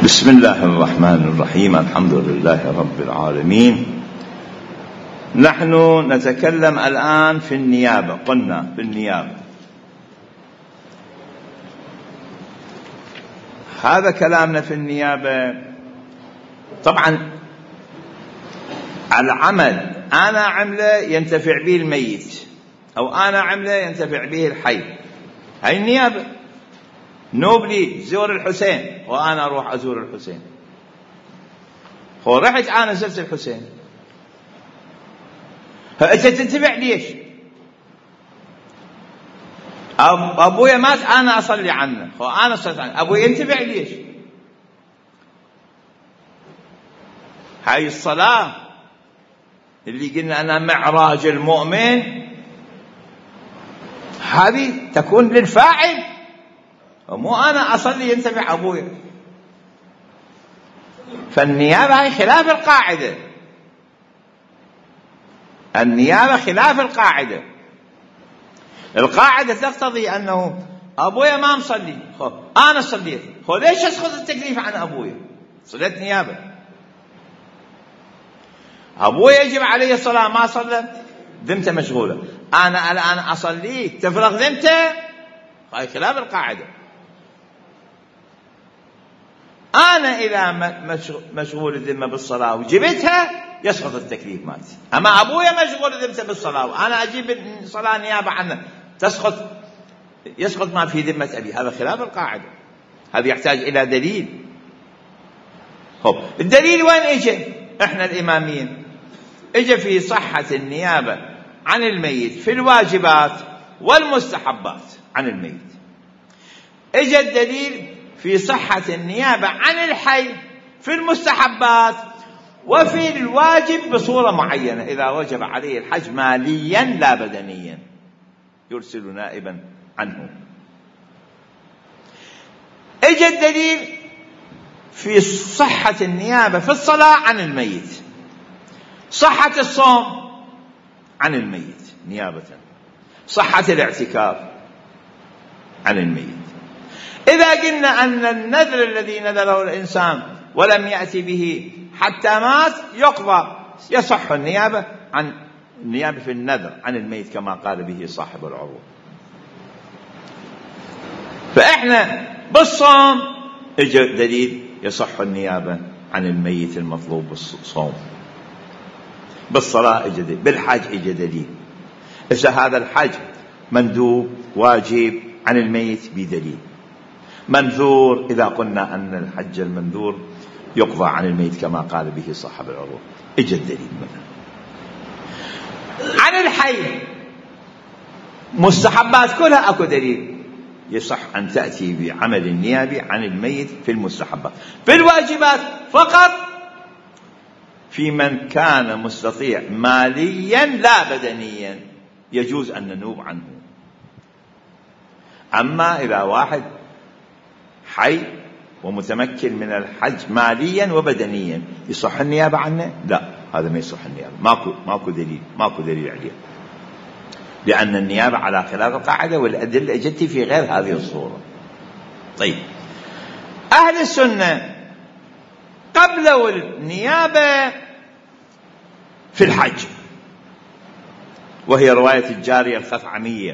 بسم الله الرحمن الرحيم. الحمد لله رب العالمين. نحن نتكلم الآن في النيابة. قلنا في النيابة هذا كلامنا في النيابة. طبعا العمل أنا عمله ينتفع به الميت، أو أنا عمله ينتفع به الحي، هاي النيابة. نوبلي زور الحسين وأنا أروح أزور الحسين، رحت أنا زرت الحسين، أنت تنتفع ليش؟ أبويا مات أنا أصلي عنه، أنا صليت عنه، أبويا ينتفع ليش؟ هاي الصلاة اللي قلنا أنا معراج المؤمن، هذه تكون للفاعل، مو أنا أصلي ينتفع أبويا. فالنيابة هي خلاف القاعدة، النيابة خلاف القاعدة. القاعدة تقتضي أنه أبويا ما مصلي، أنا صليت، ليش أسقط التكليف عن أبويا؟ صليت نيابة. أبويا يجب عليه الصلاة، ما صلى ذمته مشغولة، أنا الآن أصليك تفرغ ذمته، هاي خلاف القاعدة. أنا إذا مشغول الذمة بالصلاة وجبتها يسقط التكليف مالتي، أما أبويا مشغول الذمة بالصلاة وأنا أجيب الصلاة نيابة عنه يسقط ما في ذمة أبي، هذا خلاف القاعدة، هذا يحتاج إلى دليل. الدليل وين إجا؟ إحنا الإماميين إجا في صحة النيابة عن الميت في الواجبات والمستحبات عن الميت. إجا الدليل في صحة النيابة عن الحي في المستحبات وفي الواجب بصورة معينة، إذا وجب عليه الحج ماليا لا بدنيا يرسل نائبا عنه. إجا الدليل في صحة النيابة في الصلاة عن الميت، صحة الصوم عن الميت نيابة، صحة الاعتكاف عن الميت. إذا قلنا أن النذر الذي نذره الإنسان ولم يأتي به حتى مات يقضى، يصح النيابة في النذر عن الميت كما قال به صاحب العروض. فإحنا بالصوم إجا دليل يصح النيابة عن الميت المطلوب بالصوم، بالصلاة إجا دليل، بالحج إجا دليل. إذا هذا الحج مندوب واجب عن الميت بدليل، منذور إذا قلنا أن الحج المنذور يقضى عن الميت كما قال به صاحب العروض، إجا الدليل. عن الحي مستحبات كلها أكو دليل يصح أن تأتي بعمل النيابي عن الميت في المستحبات. في الواجبات فقط في من كان مستطيع ماليا لا بدنيا يجوز أن ننوب عنه. أما إذا واحد حي ومتمكن من الحج ماليا وبدنيا يصح النيابة عنه؟ لا، هذا ما يصح النيابة، ماكو دليل عليه، لأن النيابة على خلاف القاعدة والأدلة جت في غير هذه الصورة. طيب، أهل السنة قبلوا النيابة في الحج، وهي رواية الجارية الخثعمية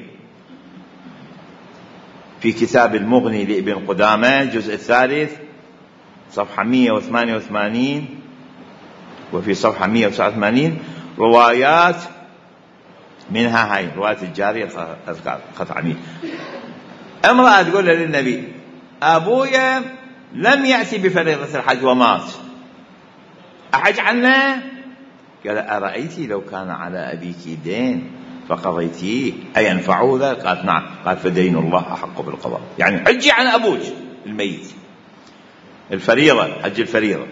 في كتاب المغني لابن قدامة الجزء الثالث صفحة 188، وفي صفحة 189 روايات منها هاي رواية الجارية الخثعمية. امرأة تقول للنبي أبويا لم يأتي بفريضة الحج ومات، أحج عنه؟ قال أرأيتي لو كان على أبيك دين فقضيتيه أينفعه ذلك؟ قالت نعم. قال فدين الله أحق بالقضاء، يعني حجي عن أبوك الميت، الفريضة، حج الفريضة،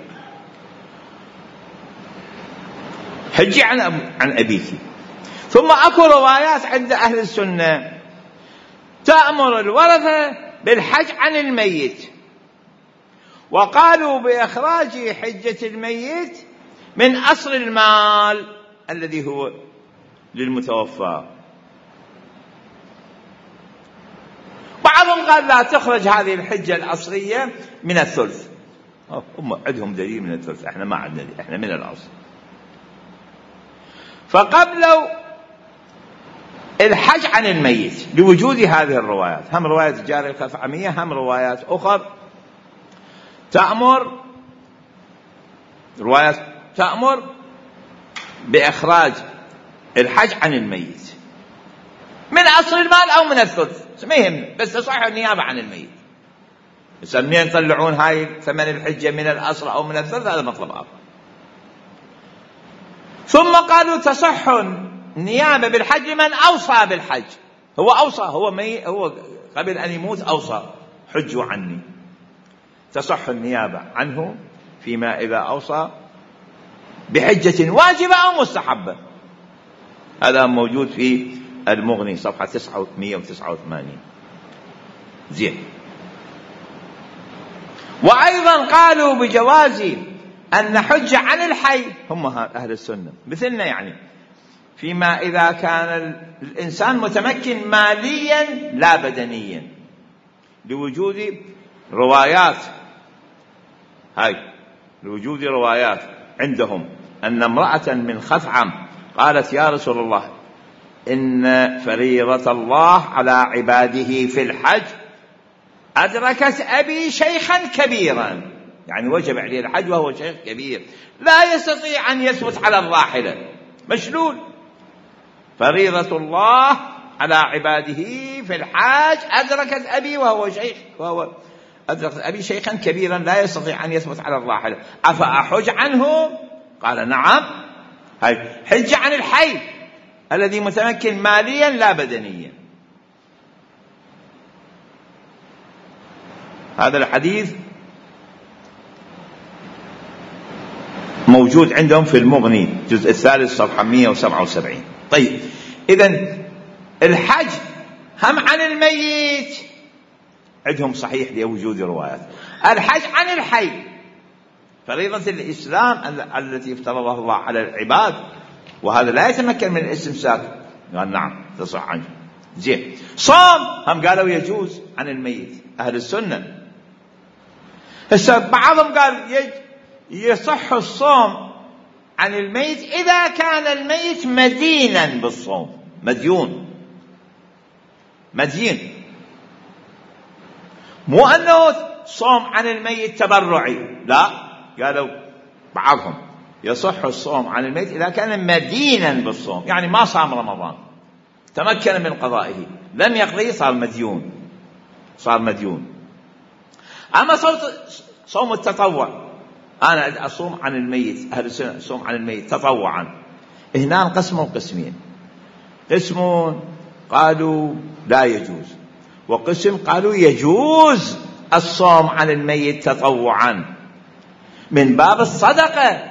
حجي عن أبيك. ثم أكو روايات عند أهل السنة تأمر الورثة بالحج عن الميت، وقالوا بإخراج حجة الميت من أصل المال الذي هو للمتوفى. بعضهم قال لا، تخرج هذه الحجة الأصلية من الثلث، هم عندهم دليل من الثلث، احنا ما عندنا دليل، احنا من الأصل. فقبلوا الحج عن الميت لوجود هذه الروايات، هم رواية الجارية الخثعمية، هم روايات أخرى تأمر بإخراج الحج عن الميت من أصل المال أو من الثلث، ما يهمنا، بس تصح النيابة عن الميت. بس منين يطلعون هاي ثمن الحجة، من الأصل أو من الثلث؟ هذا مطلب آخر. ثم قالوا تصح النيابة بالحج من أوصى بالحج، هو أوصى، هو قبل أن يموت أوصى حجوا عني، تصح النيابة عنه فيما إذا أوصى بحجة واجبة أو مستحبة. هذا موجود في المغني صفحة 189. زين. وأيضا قالوا بجواز أن نحج عن الحي، هم أهل السنة مثلنا يعني، فيما إذا كان الإنسان متمكن ماليا لا بدنيا، لوجود روايات عندهم أن امرأة من خثعم قالت يا رسول الله إن فريضة الله على عباده في الحج أدركت أبي شيخا كبيرا، يعني وجب عليه الحج وهو شيخ كبير لا يستطيع أن يثبت على الراحلة، مشلول. فريضة الله على عباده في الحج أدركت أبي شيخا كبيرا لا يستطيع أن يثبت على الراحلة، أفأحج عنه؟ قال نعم، حج عن الحي الذي متمكن ماليا لا بدنيا. هذا الحديث موجود عندهم في المغني الجزء الثالث صفحة 177. طيب، إذن الحج هم عن الميت عندهم صحيح لوجود روايات، الحج عن الحي فريضة الإسلام التي افترضها الله على العباد، وهذا لا يتمكن من الاستمساك. قال نعم تصح عنه. زين. صوم هم قالوا يجوز عن الميت، أهل السنة. بعضهم قال يصح الصوم عن الميت إذا كان الميت مدينا بالصوم، مدين، مو أنه صوم عن الميت تبرعي، لا، قالوا بعضهم يصح الصوم عن الميت إذا كان مدينا بالصوم، يعني ما صام رمضان، تمكن من قضائه، لم يقضي، صار مديون. أما صوم التطوع، أنا أصوم عن الميت، أهل السنة أصوم عن الميت تطوعا، هنا انقسموا قسمين، قسم قالوا لا يجوز، وقسم قالوا يجوز الصوم عن الميت تطوعا من باب الصدقة،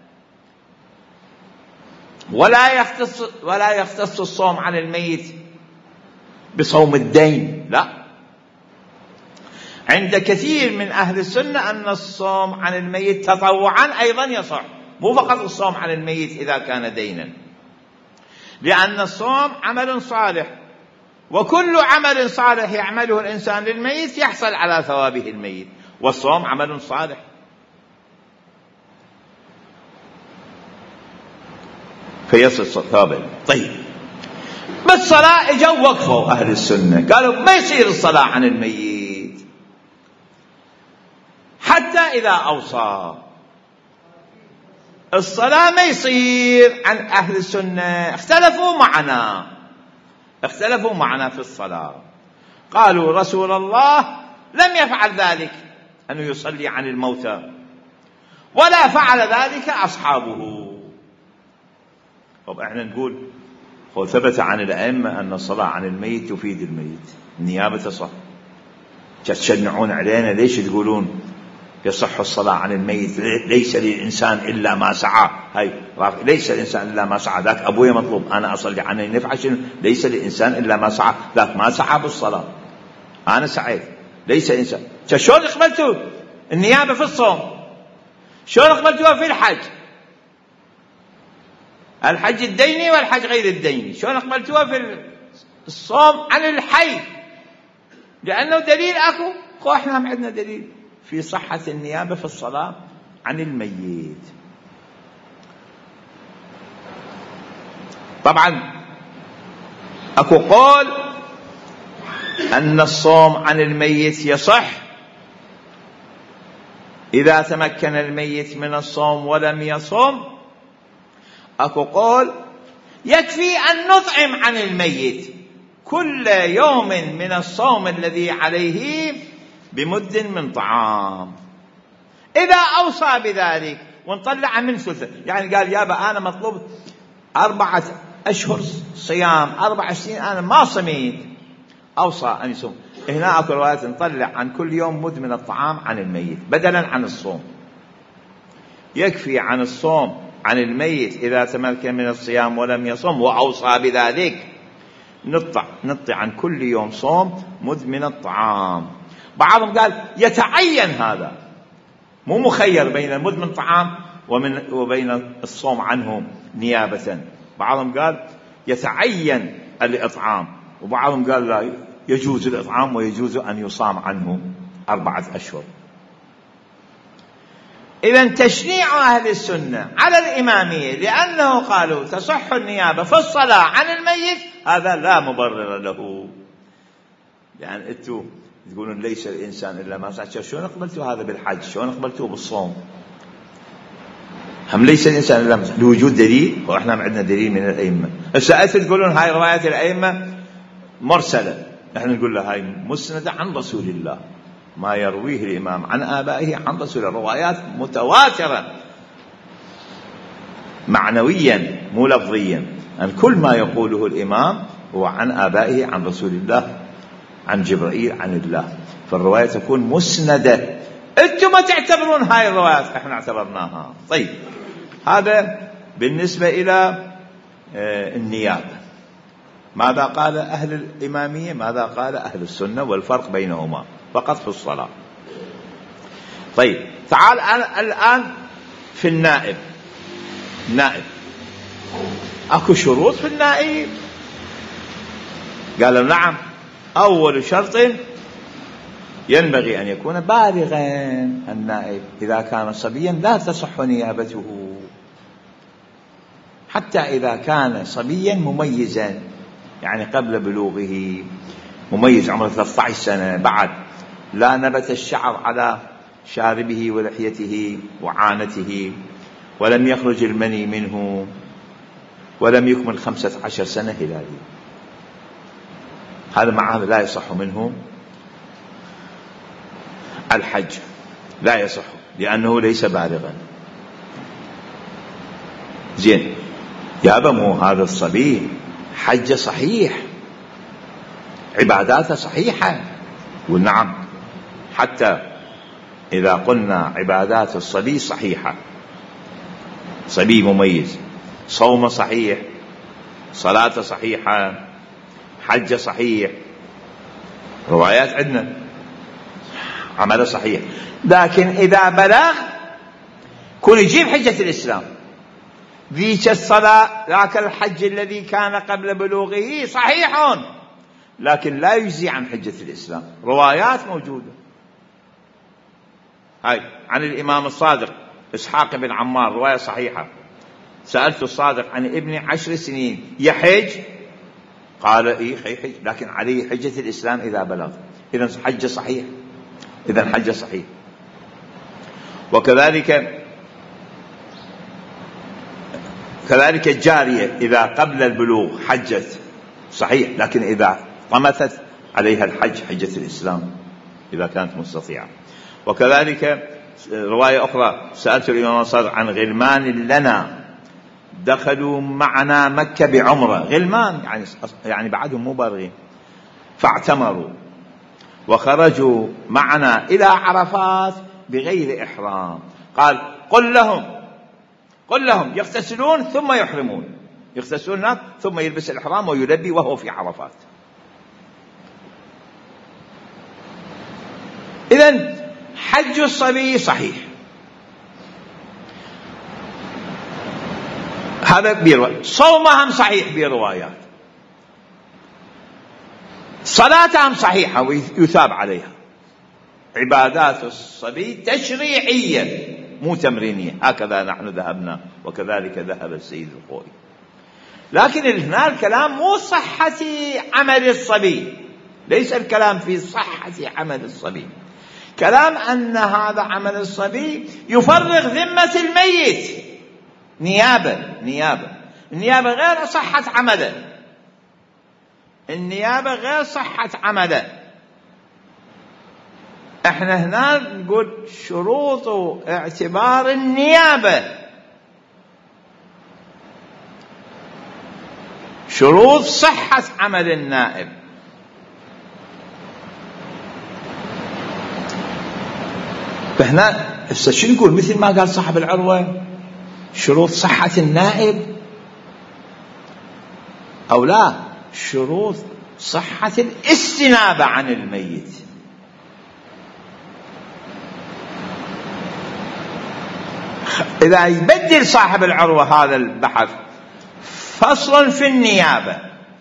ولا يختص الصوم عن الميت بصوم الدين، لا. عند كثير من أهل السنة أن الصوم عن الميت تطوعا أيضا يصح، مو فقط الصوم عن الميت إذا كان دينا، لأن الصوم عمل صالح، وكل عمل صالح يعمله الإنسان للميت يحصل على ثوابه الميت، والصوم عمل صالح. فيصل ثوابه. طيب، بالصلاة اجوا وقفوا أهل السنة قالوا ما يصير الصلاة عن الميت حتى إذا أوصى، الصلاة ما يصير عن أهل السنة. اختلفوا معنا في الصلاة. قالوا رسول الله لم يفعل ذلك، أنه يصلي عن الموتى، ولا فعل ذلك أصحابه. طب احنا نقول ثبت عن الأئمة أن الصلاة عن الميت تفيد الميت، النيابة تصح، تشنعون علينا ليش تقولون يصح الصلاة عن الميت؟ ليس للإنسان إلا ما سعى، ليس للإنسان إلا ما سعى، ذاك أبويا مطلوب أنا أصلي عنه نفع شنو؟ ليس للإنسان إلا ما سعى، ذاك ما سعى بالصلاة، أنا سعيت، ليس الإنسان. شلون قبلتوا النيابة في الصوم؟ شلون قبلتوها في الحج الديني والحج غير الديني؟ شلون قبلتوها في الصوم عن الحي؟ لأنه دليل أكو، احنا هم عندنا دليل في صحة النيابة في الصلاة عن الميت. طبعا أكو قول أن الصوم عن الميت يصح إذا تمكن الميت من الصوم ولم يصم. أكو قول يكفي أن نطعم عن الميت كل يوم من الصوم الذي عليه بمد من طعام. إذا أوصى بذلك ونطلع من ثلثة، يعني قال يابا أنا مطلوب 4 أشهر صيام 4 سنين أنا ما صميت، أوصى أن يصوم. هنا أكو روايات نطلع عن كل يوم مد من الطعام عن الميت بدلا عن الصوم. يكفي عن الصوم عن الميت إذا تمكن من الصيام ولم يصم وأوصى بذلك نطع عن كل يوم صوم مد من الطعام. بعضهم قال يتعين هذا، مو مخير بين المد من طعام وبين الصوم عنه نيابة. بعضهم قال يتعين الإطعام، وبعضهم قال لا، يجوز الإطعام ويجوز أن يصام عنه 4 أشهر. إذن تشنيع أهل السنة على الإمامية لأنه قالوا تصح النيابة في الصلاة عن الميت هذا لا مبرر له. يعني أنتوا تقولون ليس الإنسان إلا ما سعى، شلون قبلتوا هذا بالحج؟ شلون قبلتوا بالصوم؟ هم ليس الإنسان إلا ما سعى لوجود دليل، وإحنا عندنا دليل من الأئمة. السائل تقولون هاي روايات الأئمة مرسلة، نحن نقول له هاي مسندة عن رسول الله، ما يرويه الإمام عن آبائه عن رسول الله، روايات متواترة معنويا مو لفظيا. أن كل ما يقوله الإمام هو عن آبائه عن رسول الله عن جبرائيل عن الله، فالرواية تكون مسندة. أنتم ما تعتبرون هاي الروايات، احنا اعتبرناها. طيب هذا بالنسبة إلى النيابة. ماذا قال أهل الإمامية؟ ماذا قال أهل السنة؟ والفرق بينهما فقط في الصلاة. طيب تعال الآن في النائب. أكو شروط في النائب؟ قالوا نعم. أول شرط ينبغي أن يكون بالغا النائب، إذا كان صبيا لا تصح نيابته، حتى إذا كان صبيا مميزا، يعني قبل بلوغه، مميز عمره 13 سنة بعد، لا نبت الشعر على شاربه ولحيته وعانته، ولم يخرج المني منه، ولم يكمل 15 سنة هلالية. هذا معه لا يصح منه الحج، لا يصح لأنه ليس بالغا. زين يا بمو هذا الصبي حج صحيح، عباداته صحيحة، والنعم حتى إذا قلنا عبادات الصبي صحيحة، صبي مميز، صوم صحيح، صلاة صحيحة، حج صحيح، روايات عندنا عمل صحيح. لكن إذا بلغ كون يجيب حجة الإسلام، ذيك الصلاة ذاك الحج الذي كان قبل بلوغه صحيح، لكن لا يجزي عن حجة الإسلام. روايات موجودة. هاي عن الإمام الصادق إسحاق بن عمار رواية صحيحة، سألت الصادق عن ابن 10 سنين يحج؟ قال إيه حج، لكن عليه حجة الإسلام إذا بلغ. إذن حج صحيح، إذن حج صحيح. وكذلك الجارية إذا قبل البلوغ حجت صحيح، لكن إذا طمثت عليها الحج حجة الإسلام إذا كانت مستطيعة. وكذلك رواية أخرى سألت الإمام الصادق عن غلمان لنا دخلوا معنا مكة بعمرة، غلمان يعني بعدهم مو بالغين، فاعتمروا وخرجوا معنا إلى عرفات بغير إحرام. قال قل لهم يغتسلون ثم يحرمون، يغتسلون ثم يلبس الإحرام ويلبي وهو في عرفات. إذن حج الصبي صحيح، هذا برواية. صومهم صحيح بروايات، صلاتهم صحيحة ويثاب عليها. عبادات الصبي تشريعية مو تمرينية، هكذا نحن ذهبنا وكذلك ذهب السيد الخوئي. لكن هنا الكلام مو صحة عمل الصبي، ليس الكلام في صحة عمل الصبي، كلام أن هذا عمل الصبي يفرغ ذمة الميت النيابة غير صحة عمله، النيابة غير صحة عمله. احنا هنا نقول شروط اعتبار النيابة، شروط صحة عمل النائب. فهنا شو نقول؟ مثل ما قال صاحب العروة شروط صحة النائب، أو لا شروط صحة الاستنابة عن الميت. إذا يبدل صاحب العروة هذا البحث فصل في النيابة،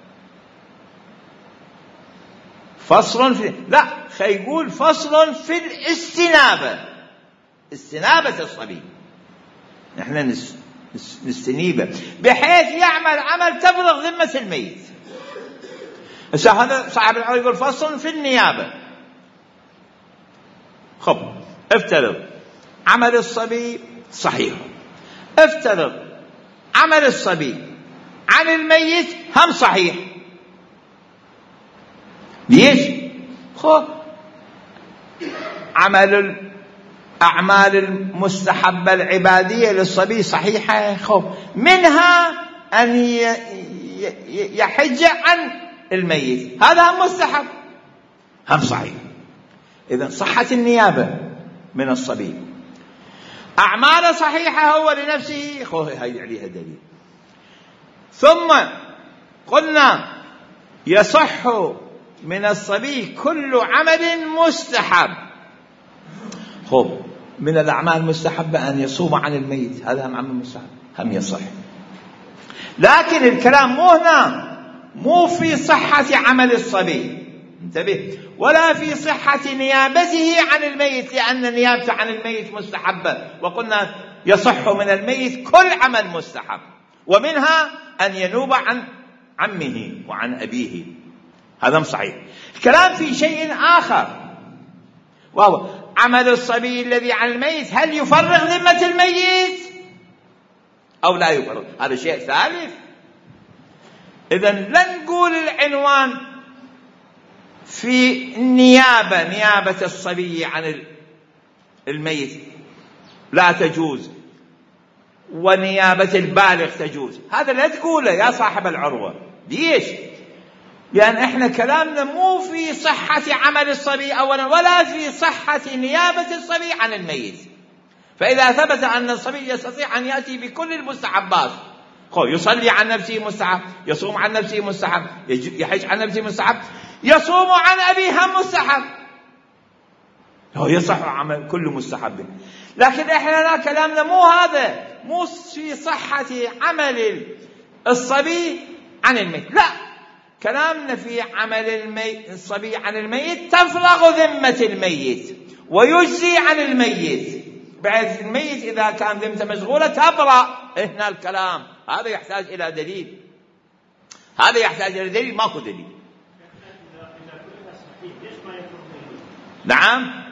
فصل في لا يقول فصل في الاستنابة، استنابة الصبي، نحن نستنيبه بحيث يعمل عمل تفرغ ذمة الميت. هذا صاحب العروة يقول فصل في النيابة. خب افترض عمل الصبي صحيح، افترض عمل الصبي عن الميت هم صحيح. ليش؟ خب عمل الأعمال المستحبة العبادية للصبي صحيحة، خب منها أن يحج عن الميت، هذا هم مستحب هم صحيح. إذن صحة النيابة من الصبي، أعماله صحيحة هو لنفسه، هاي عليها دليل. ثم قلنا يصح من الصبي كل عمل مستحب. خب من الأعمال المستحبة أن يصوم عن الميت، هذا هم عمل مستحب هم يصح. لكن الكلام مو هنا، مو في صحة عمل الصبي، انتبه، ولا في صحة نيابته عن الميت، لأن نيابته عن الميت مستحبة، وقلنا يصح من الميت كل عمل مستحب، ومنها أن ينوب عن عمه وعن أبيه، هذا صحيح. الكلام في شيء آخر، وهو عمل الصبي الذي عن الميت هل يفرغ ذمة الميت أو لا يفرغ، هذا شيء ثالث. إذن لن نقول العنوان في نيابة الصبي عن الميت لا تجوز ونيابة البالغ تجوز، هذا لا تقوله يا صاحب العروة. ليش؟ لأن احنا كلامنا مو في صحة عمل الصبي أولا، ولا في صحة نيابة الصبي عن الميت. فإذا ثبت أن الصبي يستطيع أن يأتي بكل المستحبات، يصلي عن نفسه مستحب، يصوم عن نفسه مستحب، يحج عن نفسه مستحب، يصوم عن أبيه هم مستحب، هو يصح عمل كل مستحب. لكن احنا كلامنا مو هذا، مو في صحة عمل الصبي عن الميت، لا، كلامنا في عمل الصبي عن الميت تفرغ ذمة الميت ويجزي عن الميت، بحيث الميت إذا كان ذمته مشغولة تبرأ. هنا الكلام هذا يحتاج إلى دليل، هذا يحتاج إلى دليل، ماكو دليل. نعم،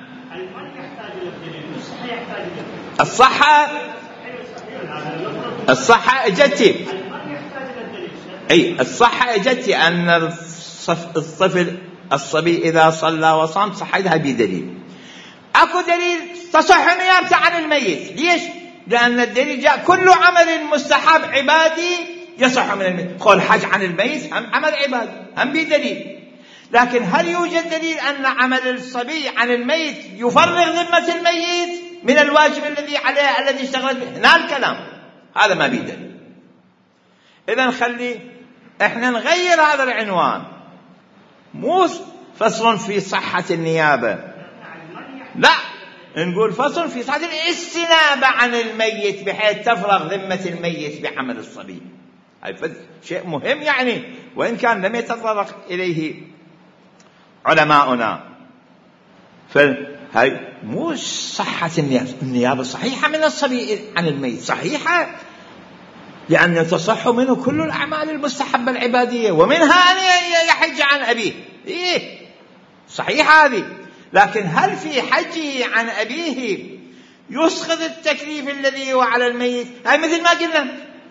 الصحة اجتي، اي الصحة اجتي ان الطفل الصبي اذا صلى وصام صحتها بدليل. اكو دليل تصح نيابته عن الميت. ليش؟ لان الدليل جاء كل عمل مستحب عبادي يصح من الميت، قول حج عن الميت هم عمل عبادي هم بدليل. لكن هل يوجد دليل أن عمل الصبي عن الميت يفرغ ذمة الميت من الواجب الذي عليه الذي اشتغلت به؟ هنا الكلام هذا ما بيدليل. إذن خلي احنا نغير هذا العنوان، مو فصل في صحة النيابة، لا، نقول فصل في صحة الاستنابة عن الميت بحيث تفرغ ذمة الميت بعمل الصبي. هذا شيء مهم يعني، وإن كان لم يتطرق إليه علماؤنا. هاي مو صحة النيابة صحيحة من الصبي عن الميت، صحيحة لأن تصح منه كل الأعمال المستحبة العبادية ومنها أن يحج عن أبيه. إيه صحيحة هذه، لكن هل في حجه عن أبيه يسقط التكليف الذي هو على الميت؟ هاي مثل ما قلنا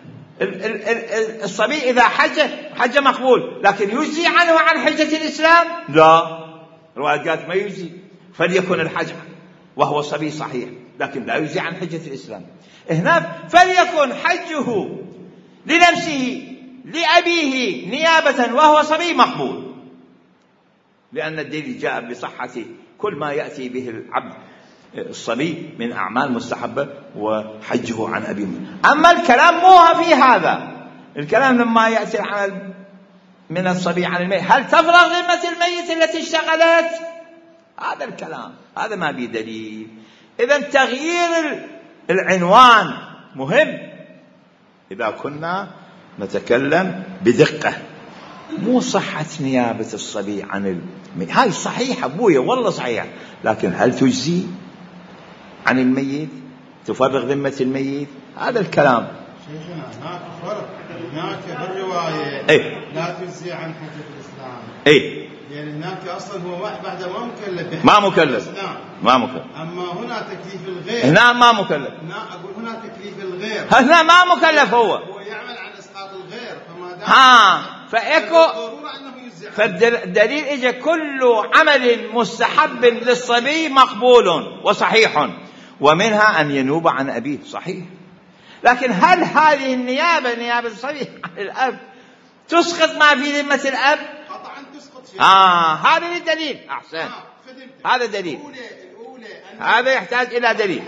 الصبي إذا حج مقبول، لكن يجزي عنه عن حجة الإسلام؟ لا، رواية قالت ما يجزي، فليكن الحج وهو صبي صحيح لكن لا يجزي عن حجة الإسلام. هنا فليكن حجه لنفسه لأبيه نيابة وهو صبي مقبول، لأن الدليل جاء بصحة كل ما يأتي به العبد الصبي من أعمال مستحبة وحجه عن أبيه. أما الكلام مو في هذا، الكلام لما يأتي من الصبي عن الميت هل تفرغ ذمة الميت التي اشتغلت؟ هذا الكلام هذا ما به دليل. إذن تغيير العنوان مهم إذا كنا نتكلم بدقة. مو صحة نيابة الصبي عن الميت، هاي صحيحة أبويا والله صحيحة، لكن هل تجزي عن الميت؟ تفرغ ذمة الميت؟ هذا الكلام. شيخنا هناك فرق، هناك بالرواية لا تجزي عن حجة الإسلام، يعني هناك أصلا هو بعد ما مكلف، ما مكلف، ما مكلف. أما هنا تكليف الغير، هنا ما مكلف. أقول هنا تكليف الغير، هنا ما مكلف، هو يعمل عن إسقاط الغير، فما دام فإكو فالدليل إجا كل عمل مستحب للصبي مقبول وصحيح، ومنها أن ينوب عن أبيه، صحيح. لكن هل هذه النيابة نيابة الصبي عن الأب تسقط ما في ذمة الأب؟ قطعا تسقط شيء. هذا الدليل. أحسن، هذا دليل، هذا يحتاج إلى دليل.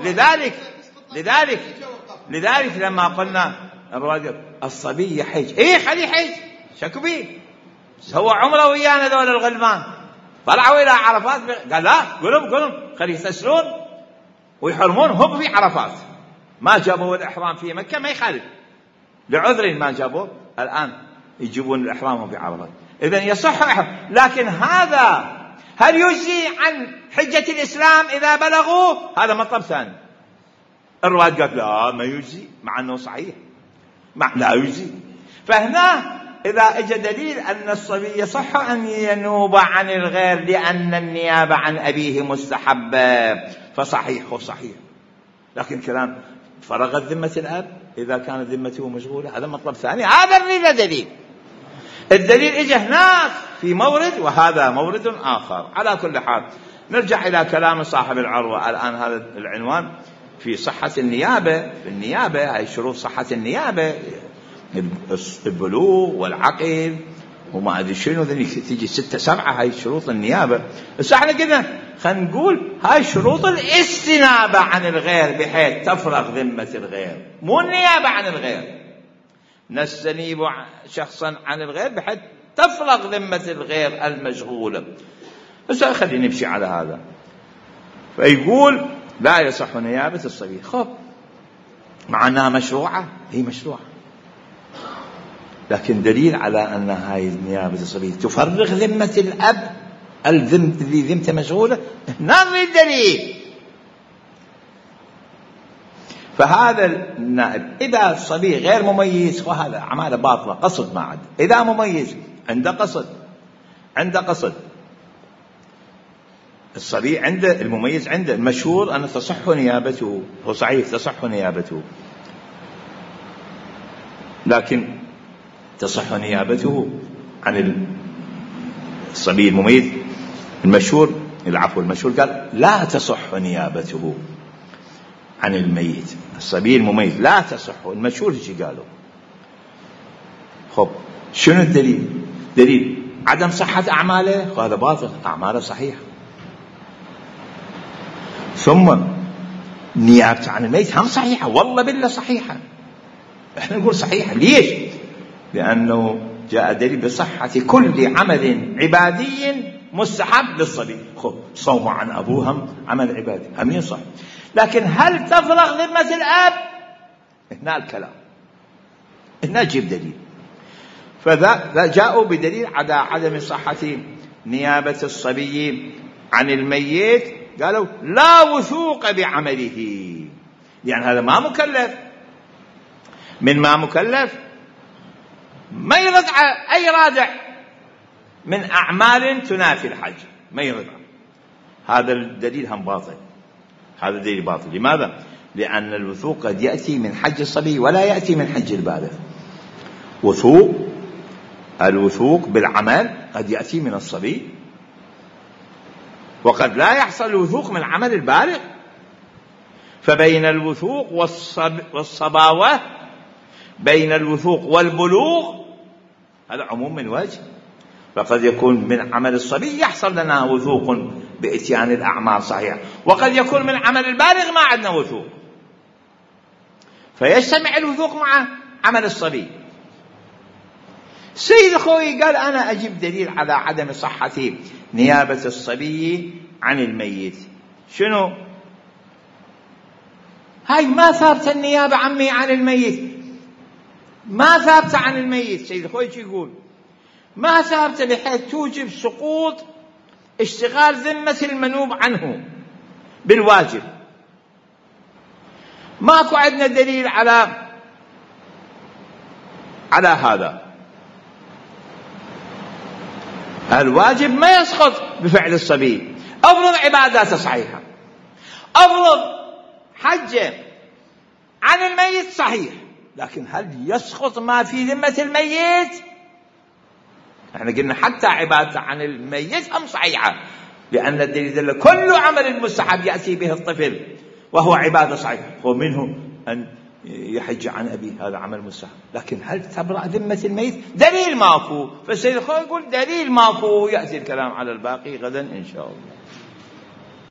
لذلك لما قلنا الصبي يحج، خليه يحج، شكو بيه، سوى عمره ويانا ذول الغلمان، طلعوا إلى عرفات، قال لا قلهم خليه يستسلون ويحرمون هم في عرفات، ما جابوا الإحرام في مكة ما يخالف، لعذر ما جابوا، الآن يجيبون الإحرام هم في عرفات، إذن يصح إحرام. لكن هذا هل يجزي عن حجة الإسلام إذا بلغوا؟ هذا مطلب ثاني. الرواية قالت لا ما يجزي، مع أنه صحيح لا يجزي. فهنا إذا اجى دليل أن الصبي يصح أن ينوب عن الغير لأن النيابة عن أبيه مستحبة فصحيح، لكن كلام فرغت ذمة الأب إذا كانت ذمته مشغولة، هذا مطلب ثاني، هذا اللي دليل. الدليل اجى هناك في مورد وهذا مورد آخر. على كل حال نرجع إلى كلام صاحب العروة الآن. هذا العنوان في صحة النيابة. هاي شروط صحة النيابة، البلوغ والعقل وما أدري شنو، تيجي 6 7 هاي شروط النيابة. بس احنا كده خلينا نقول هاي شروط الاستنابة عن الغير بحيث تفرغ ذمة الغير، مو النيابة عن الغير. نستنيب شخصا عن الغير بحيث تفرغ ذمة الغير المشغولة. بس خلينا نمشي على هذا. فيقول لا يصح نيابة الصبي. مع أنها مشروعة، هي مشروعة، لكن دليل على أن هاي نيابة الصبي تفرغ ذمة الأب الذي ذمته مشغولة، نظر الدليل. فهذا النائب إذا الصبي غير مميز وهذا أعماله باطلة، قصد ما عاد. إذا مميز عنده قصد الصبي، عنده المميز، عنده المشهور أن تصح نيابته، هو صحيح تصح نيابته، لكن تصح نيابته عن الصبي المميز. المشهور قال لا تصح نيابته عن الميت. الصبي المميز لا تصح، المشهور شي قالوا. شنو الدليل؟ دليل عدم صحة أعماله، هذا باطل، أعماله صحيحة. ثم نيابته عن الميت هم صحيحة، والله بالله صحيحة. احنا نقول صحيحة ليش؟ لأنه جاء دليل بصحة كل عمل عبادي مستحب للصبي. صوم عن أبوهم عمل عبادي، هم يصح، لكن هل تفرغ ذمة الأب؟ هنا الكلام، هنا جيب دليل. فجاءوا بدليل على عدم صحة نيابة الصبي عن الميت قالوا لا وثوق بعمله، يعني هذا ما مكلف. من ما مكلف ما يرضع أي رادع من أعمال تنافي الحج، ما يرضع. هذا الدليل هم باطل، هذا دليل باطل. لماذا؟ لأن الوثوق قد يأتي من حج الصبي ولا يأتي من حج البالغ. الوثوق بالعمل قد يأتي من الصبي، وقد لا يحصل الوثوق من عمل البالغ. فبين الوثوق والصباوة، بين الوثوق والبلوغ، هذا عموم من وجه. فقد يكون من عمل الصبي يحصل لنا وثوق بإتيان الأعمال صحيحة، وقد يكون من عمل البالغ ما عندنا وثوق، فيجتمع الوثوق مع عمل الصبي. سيد الخوي قال أنا أجيب دليل على عدم صحة نيابة الصبي عن الميت. شنو؟ هاي ما ثابت النيابة عمي عن الميت، ما ثابت عن الميت. سيد الخوي يقول ما ثابت بحيث توجب سقوط اشتغال ذمة المنوب عنه بالواجب. ماكو عندنا دليل على هذا. الواجب ما يسقط بفعل الصبي. أفرض عبادات صحيحة، أفرض حج عن الميت صحيح، لكن هل يسقط ما في ذمة الميت؟ احنا قلنا حتى عبادة عن الميت هم صحيحة، لأن الدليل كل عمل مستحب يأتي به الطفل وهو عبادة صحيحة، ومنه أن يحج عن أبيه، هذا عمل مستحب. لكن هل تبرأ ذمة الميت؟ دليل ماكو. فالسيد الخوي يقول دليل ماكو، يأتي الكلام على الباقي غدا إن شاء الله.